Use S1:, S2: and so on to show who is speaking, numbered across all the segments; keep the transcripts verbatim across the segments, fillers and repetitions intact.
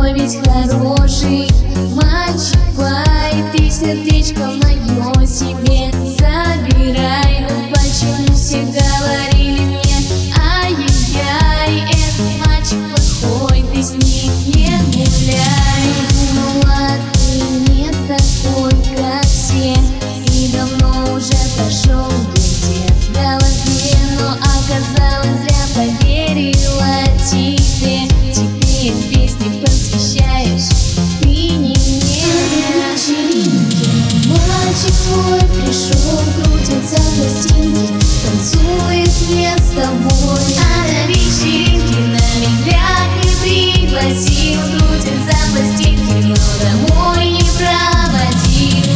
S1: такой ведь хороший мальчик, пой, ты сердечко мое себе забирай. Ну почему все говорили мне, ай-яй-яй, этот мальчик плохой, ты с ним не гуляй. Думала, ты не такой, как все, и давно уже прошел где-то в голове, но оказалось зря поверила тебе. Теперь песни посвящаешь ты не мне. На вечеринке мальчик твой пришел, крутится пластинки, танцует не с тобой. А на вечеринке на меня не пригласил, крутится пластинки, но домой не проводил.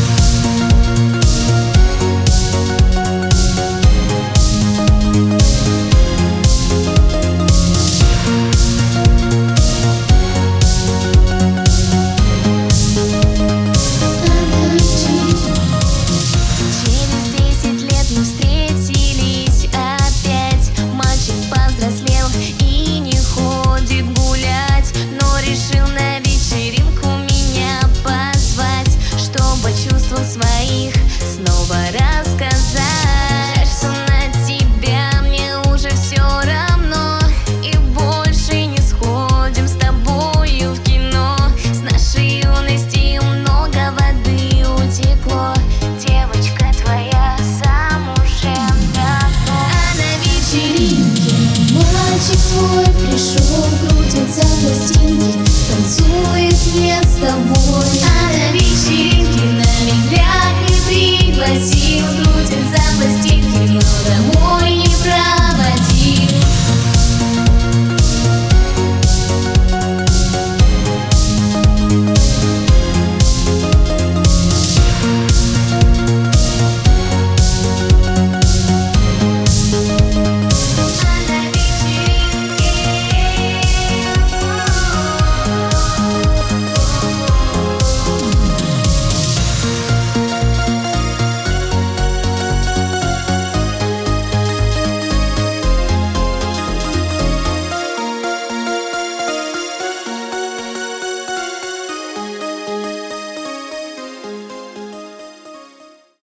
S1: Своих снова рассказать, что на тебя мне уже все равно, и больше не сходим с тобою в кино. С нашей юности много воды утекло, девочка твоя замужем давно. А на вечеринке мальчик твой пришел, крутится пластинки, танцует не с тобой.